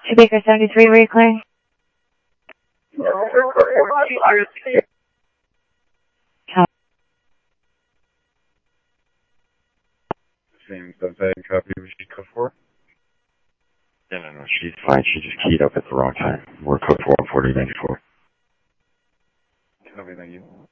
To Baker 73, were you clearing? Same sunset copy of sheet code 4? No, she's fine. She just keyed up at the wrong time. We're code 4 on 4094. Copy, thank you.